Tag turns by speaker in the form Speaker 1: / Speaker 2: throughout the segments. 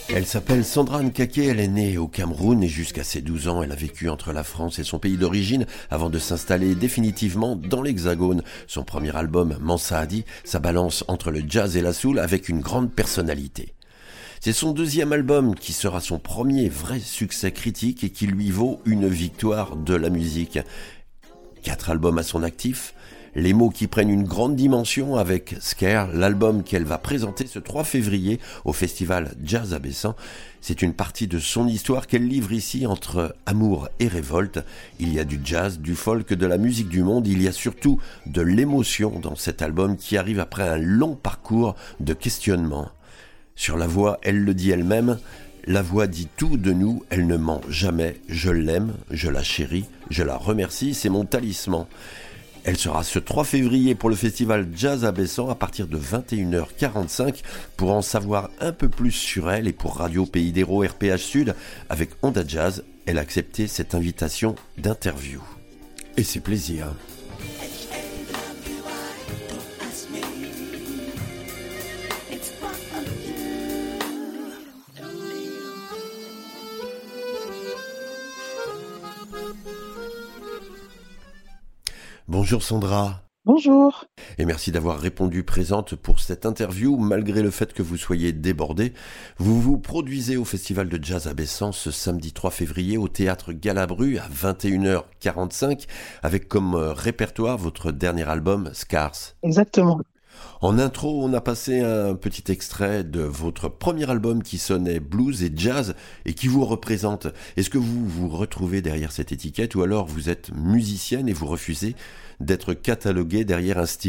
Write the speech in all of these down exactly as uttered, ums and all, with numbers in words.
Speaker 1: Elle s'appelle Sandra Nkake, elle est née au Cameroun et jusqu'à ses douze ans, elle a vécu entre la France et son pays d'origine avant de s'installer définitivement dans l'Hexagone. Son premier album, Mansa Hadi, ça balance entre le jazz et la soul avec une grande personnalité. C'est son deuxième album qui sera son premier vrai succès critique et qui lui vaut une victoire de la musique. Quatre albums à son actif, les mots qui prennent une grande dimension avec Scare, l'album qu'elle va présenter ce trois février au festival Jazz à Bessan. C'est une partie de son histoire qu'elle livre ici entre amour et révolte. Il y a du jazz, du folk, de la musique du monde. Il y a surtout de l'émotion dans cet album qui arrive après un long parcours de questionnement. Sur la voix, elle le dit elle-même, la voix dit tout de nous, elle ne ment jamais. Je l'aime, je la chéris, je la remercie, c'est mon talisman. Elle sera ce trois février pour le festival Jazz à Bessan à partir de vingt et une heures quarante-cinq. Pour en savoir un peu plus sur elle et pour Radio Pays d'Hérault R P H Sud, avec Onda Jazz, elle a accepté cette invitation d'interview. Et c'est plaisir. Bonjour Sandra.
Speaker 2: Bonjour.
Speaker 1: Et merci d'avoir répondu présente pour cette interview, malgré le fait que vous soyez débordée. Vous vous produisez au Festival de Jazz à Bessan ce samedi trois février au Théâtre Galabru à vingt et une heures quarante-cinq, avec comme répertoire votre dernier album, Scars.
Speaker 2: Exactement.
Speaker 1: En intro, on a passé un petit extrait de votre premier album qui sonnait blues et jazz et qui vous représente. Est-ce que vous vous retrouvez derrière cette étiquette ou alors vous êtes musicienne et vous refusez d'être cataloguée derrière un style ?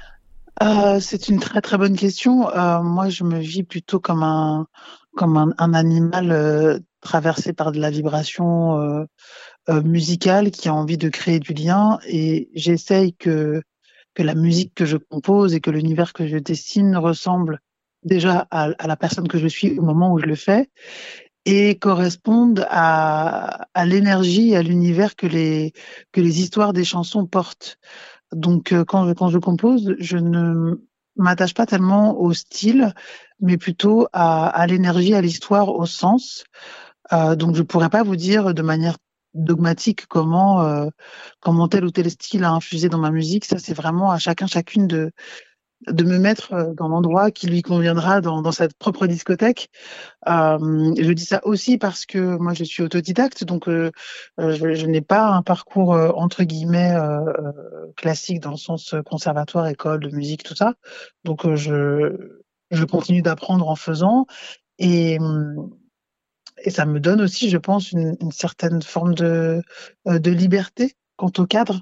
Speaker 2: Euh, c'est une très très bonne question. Euh, moi, je me vis plutôt comme un comme un, un animal euh, traversé par de la vibration euh, euh, musicale qui a envie de créer du lien et j'essaye que que la musique que je compose et que l'univers que je dessine ressemble déjà à, à la personne que je suis au moment où je le fais et correspondent à, à l'énergie, à l'univers que les que les histoires des chansons portent. Donc euh, quand je quand je compose, je ne m'attache pas tellement au style, mais plutôt à, à l'énergie, à l'histoire, au sens. Euh, donc je pourrais pas vous dire de manière dogmatique comment euh, comment tel ou tel style a infusé dans ma musique. Ça, c'est vraiment à chacun chacune de de me mettre euh, dans l'endroit qui lui conviendra dans, dans sa propre discothèque. Euh, je dis ça aussi parce que moi je suis autodidacte, donc euh, euh, je, je n'ai pas un parcours euh, entre guillemets euh, euh, classique dans le sens euh, conservatoire, école de musique, tout ça. Donc euh, je je continue d'apprendre en faisant et hum, et ça me donne aussi, je pense, une, une certaine forme de euh, de liberté quant au cadre.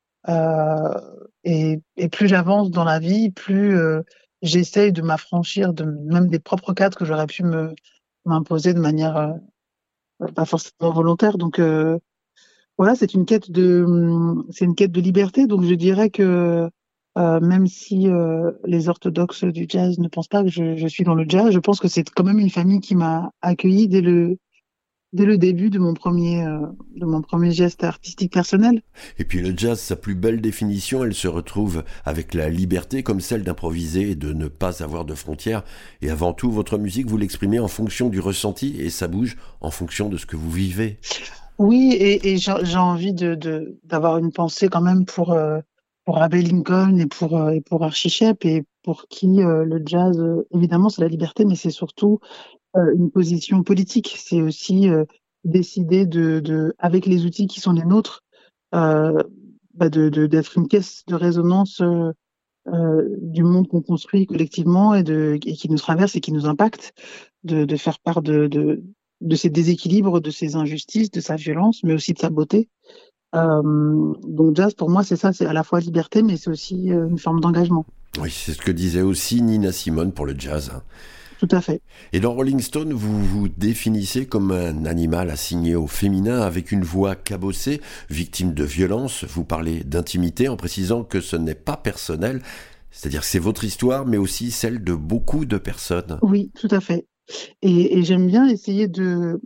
Speaker 2: Euh, et, et plus j'avance dans la vie, plus euh, j'essaye de m'affranchir de même des propres cadres que j'aurais pu me m'imposer de manière euh, pas forcément volontaire. Donc euh, voilà, c'est une quête de hum, c'est une quête de liberté. Donc je dirais que euh, même si euh, les orthodoxes du jazz ne pensent pas que je, je suis dans le jazz, je pense que c'est quand même une famille qui m'a accueilli dès le dès le début de mon premier euh, de mon premier geste artistique personnel.
Speaker 1: Et puis le jazz, sa plus belle définition, elle se retrouve avec la liberté comme celle d'improviser et de ne pas avoir de frontières. Et avant tout, votre musique, vous l'exprimez en fonction du ressenti et ça bouge en fonction de ce que vous vivez.
Speaker 2: Oui, et, et j'ai j'ai envie de, de d'avoir une pensée quand même pour euh, pour Abbey Lincoln et pour euh, et pour Archie Shepp et pour qui euh, le jazz euh, évidemment c'est la liberté, mais c'est surtout euh, une position politique. C'est aussi euh, décider de de avec les outils qui sont les nôtres euh, bah de de d'être une caisse de résonance euh, euh, du monde qu'on construit collectivement et de et qui nous traverse et qui nous impacte, de de faire part de de de ses déséquilibres, de ses injustices, de sa violence, mais aussi de sa beauté. Euh, donc jazz, pour moi, c'est ça, c'est à la fois liberté, mais c'est aussi euh, une forme d'engagement.
Speaker 1: Oui, c'est ce que disait aussi Nina Simone pour le jazz.
Speaker 2: Tout à fait.
Speaker 1: Et dans Rolling Stone, vous vous définissez comme un animal assigné au féminin avec une voix cabossée, victime de violence. Vous parlez d'intimité en précisant que ce n'est pas personnel, c'est-à-dire que c'est votre histoire, mais aussi celle de beaucoup de personnes.
Speaker 2: Oui, tout à fait. Et, et j'aime bien essayer de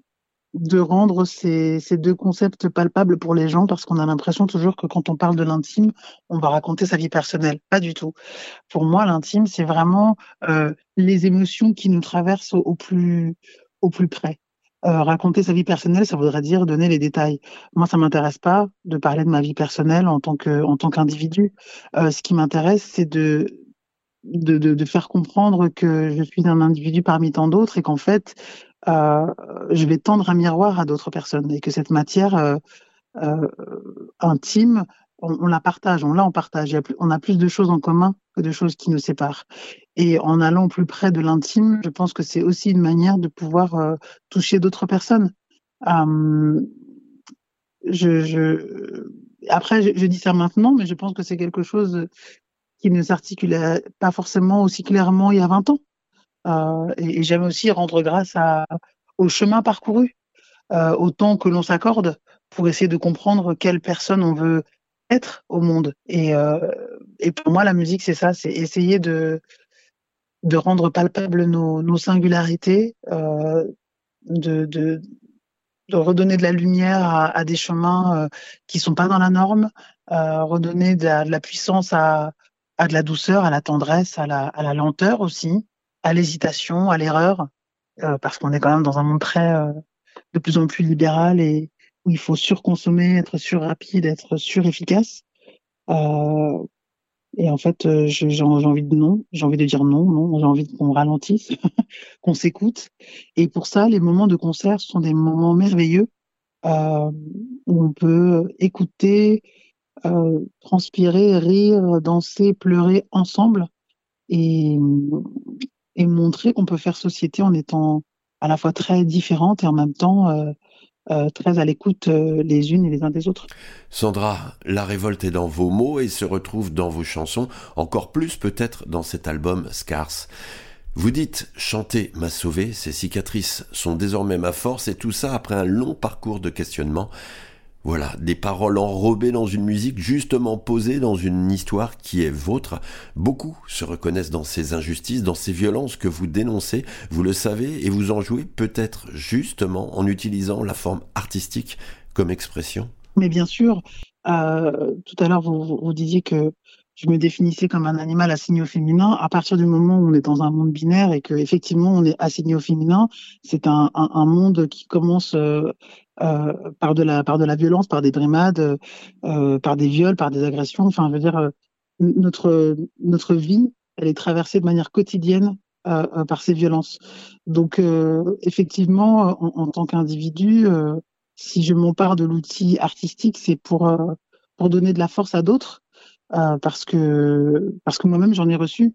Speaker 2: de rendre ces, ces deux concepts palpables pour les gens, parce qu'on a l'impression toujours que quand on parle de l'intime, on va raconter sa vie personnelle. Pas du tout. Pour moi, l'intime, c'est vraiment euh, les émotions qui nous traversent au, au plus, au plus près. Euh, raconter sa vie personnelle, ça voudrait dire donner les détails. Moi, ça m'intéresse pas de parler de ma vie personnelle en tant que, en tant qu'individu. Euh, ce qui m'intéresse, c'est de, de, de, de faire comprendre que je suis un individu parmi tant d'autres et qu'en fait, euh, je vais tendre un miroir à d'autres personnes et que cette matière euh, euh, intime, on, on la partage, on l'a en partage. Il y a plus, on a plus de choses en commun que de choses qui nous séparent. Et en allant plus près de l'intime, je pense que c'est aussi une manière de pouvoir euh, toucher d'autres personnes. Euh, je, je... Après, je, je dis ça maintenant, mais je pense que c'est quelque chose qui ne s'articulait pas forcément aussi clairement il y a vingt ans. Euh, et et j'aime aussi rendre grâce à, au chemin parcouru, euh, au temps que l'on s'accorde pour essayer de comprendre quelle personne on veut être au monde. Et, euh, et pour moi, la musique, c'est ça, c'est essayer de, de rendre palpables nos, nos singularités, euh, de, de, de redonner de la lumière à, à des chemins euh, qui sont pas dans la norme, euh, redonner de la, de la puissance à, à de la douceur, à la tendresse, à la, à la lenteur aussi, à l'hésitation, à l'erreur, euh, parce qu'on est quand même dans un monde très euh, de plus en plus libéral et où il faut surconsommer, être sur-rapide, être sur-efficace. Euh, et en fait, euh, je- j'ai j'ai envie de non, j'ai envie de dire non, non, j'ai envie qu'on ralentisse, qu'on s'écoute. Et pour ça, les moments de concert sont des moments merveilleux euh, où on peut écouter, euh, transpirer, rire, danser, pleurer ensemble et, et montrer qu'on peut faire société en étant à la fois très différentes et en même temps euh, euh, très à l'écoute euh, les unes et les uns des autres.
Speaker 1: Sandra, la révolte est dans vos mots et se retrouve dans vos chansons, encore plus peut-être dans cet album Scars. Vous dites « Chanter m'a sauvé, ces cicatrices sont désormais ma force » et tout ça après un long parcours de questionnement. Voilà, des paroles enrobées dans une musique justement posée dans une histoire qui est vôtre. Beaucoup se reconnaissent dans ces injustices, dans ces violences que vous dénoncez, vous le savez, et vous en jouez peut-être justement en utilisant la forme artistique comme expression.
Speaker 2: Mais bien sûr, euh, tout à l'heure, vous, vous, vous disiez que je me définissais comme un animal assigné au féminin. À partir du moment où on est dans un monde binaire et que effectivement on est assigné au féminin, c'est un, un, un monde qui commence euh, euh, par de la par de la violence, par des brimades, euh, par des viols, par des agressions. Enfin, je veux dire, euh, notre notre vie, elle est traversée de manière quotidienne euh, euh, par ces violences. Donc, euh, effectivement, en, en tant qu'individu, euh, si je m'empare de l'outil artistique, c'est pour, euh, pour donner de la force à d'autres, euh, parce que, parce que moi-même, j'en ai reçu.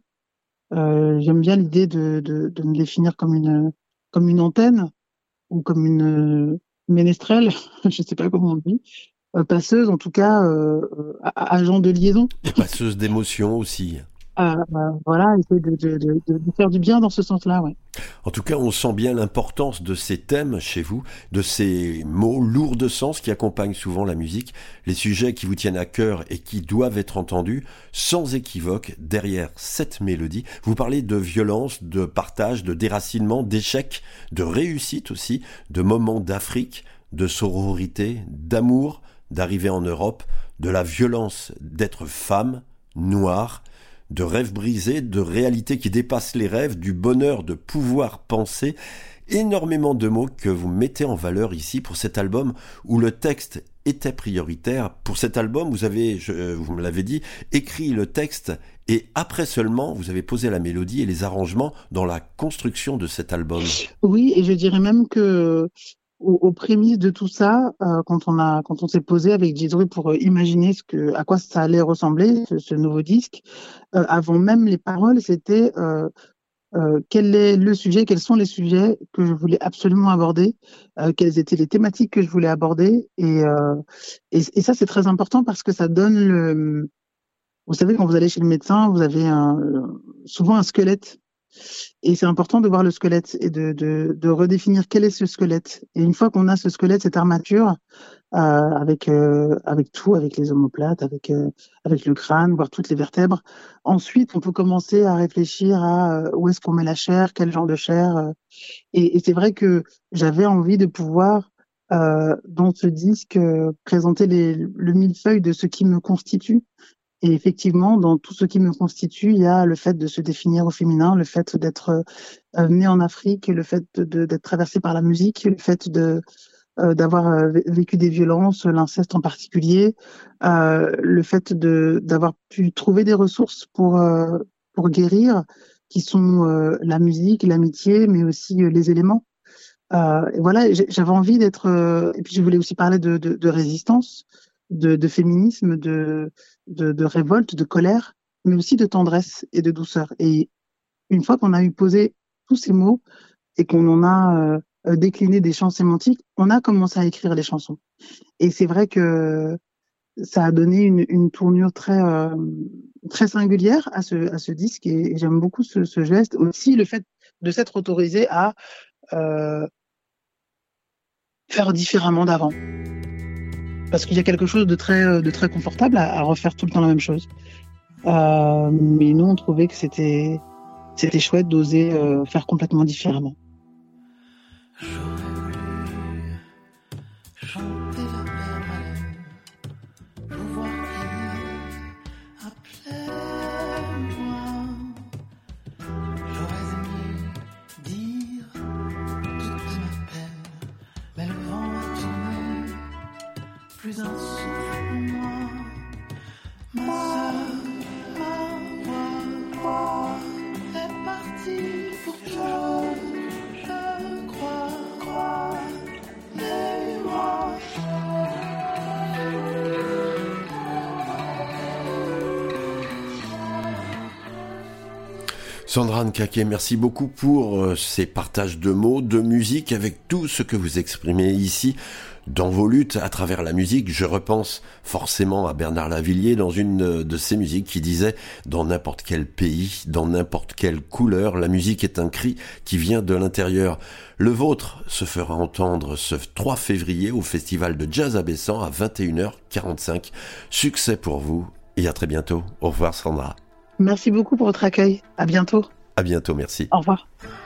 Speaker 2: Euh, j'aime bien l'idée de, de, de me définir comme une, comme une antenne ou comme une euh, ménestrelle, je sais pas comment on dit, euh, passeuse, en tout cas, euh, euh, a- agent de liaison.
Speaker 1: Et passeuse d'émotions aussi.
Speaker 2: Euh, euh, voilà, essayer de, de, de, de de faire du bien dans ce sens-là, ouais.
Speaker 1: En tout cas, on sent bien l'importance de ces thèmes chez vous, de ces mots lourds de sens qui accompagnent souvent la musique, les sujets qui vous tiennent à cœur et qui doivent être entendus sans équivoque derrière cette mélodie. Vous parlez de violence, de partage, de déracinement, d'échec, de réussite aussi, de moments d'Afrique, de sororité, d'amour, d'arrivée en Europe, de la violence d'être femme, noire, de rêves brisés, de réalités qui dépassent les rêves, du bonheur de pouvoir penser. Énormément de mots que vous mettez en valeur ici pour cet album où le texte était prioritaire. Pour cet album, vous avez, je, vous me l'avez dit, écrit le texte et après seulement, vous avez posé la mélodie et les arrangements dans la construction de cet album.
Speaker 2: Oui, et je dirais même que aux, aux prémices de tout ça, euh, quand on a, quand on s'est posé avec Didri pour euh, imaginer ce que, à quoi ça allait ressembler, ce, ce nouveau disque, euh, avant même les paroles, c'était euh, euh, quel est le sujet, quels sont les sujets que je voulais absolument aborder, euh, quelles étaient les thématiques que je voulais aborder, et, euh, et, et ça c'est très important parce que ça donne le, vous savez, quand vous allez chez le médecin, vous avez un, souvent un squelette. Et c'est important de voir le squelette et de, de, de redéfinir quel est ce squelette. Et une fois qu'on a ce squelette, cette armature, euh, avec, euh, avec tout, avec les omoplates, avec, euh, avec le crâne, voire toutes les vertèbres, ensuite, on peut commencer à réfléchir à euh, où est-ce qu'on met la chair, quel genre de chair. euh. Et, et c'est vrai que j'avais envie de pouvoir, euh, dans ce disque, euh, présenter les, le millefeuille de ce qui me constitue. Et effectivement, dans tout ce qui me constitue, il y a le fait de se définir au féminin, le fait d'être euh, né en Afrique, le fait de, de- d'être traversé par la musique, le fait de euh, d'avoir euh, vé- vécu des violences, l'inceste en particulier, euh, le fait de d'avoir pu trouver des ressources pour euh, pour guérir, qui sont euh, la musique, l'amitié, mais aussi euh, les éléments. Euh, et voilà, j'ai- j'avais envie d'être. euh, et puis je voulais aussi parler de, de, de résistance, de, de féminisme, de, de, de révolte, de colère, mais aussi de tendresse et de douceur. Et une fois qu'on a eu posé tous ces mots et qu'on en a euh, euh, décliné des champs sémantiques, on a commencé à écrire les chansons. Et c'est vrai que ça a donné une, une tournure très, euh, très singulière à ce, à ce disque. Et, et j'aime beaucoup ce, ce geste. Aussi, le fait de s'être autorisé à euh, faire différemment d'avant. Parce qu'il y a quelque chose de très, euh, de très confortable à, à refaire tout le temps la même chose. Euh, mais nous, on trouvait que c'était, c'était chouette d'oser euh, faire complètement différemment.
Speaker 3: J'aurais voulu chanter vers ma lèvre, pouvoir crier à pleine voix. J'aurais aimé dire toute ma peine, mais le vent a tourné, plus un souffle en moi. Ma sœur, ma voix est partie pour toujours. Je crois, crois, mais moi.
Speaker 1: Sandra Nkake, merci beaucoup pour euh, ces partages de mots, de musique, avec tout ce que vous exprimez ici dans vos luttes à travers la musique. Je repense forcément à Bernard Lavilliers dans une de ses musiques qui disait « Dans n'importe quel pays, dans n'importe quelle couleur, la musique est un cri qui vient de l'intérieur ». Le vôtre se fera entendre ce trois février au Festival de Jazz Abaissant à vingt et une heures quarante-cinq. Succès pour vous et à très bientôt. Au revoir Sandra.
Speaker 2: Merci beaucoup pour votre accueil. À bientôt.
Speaker 1: À bientôt, merci.
Speaker 2: Au revoir.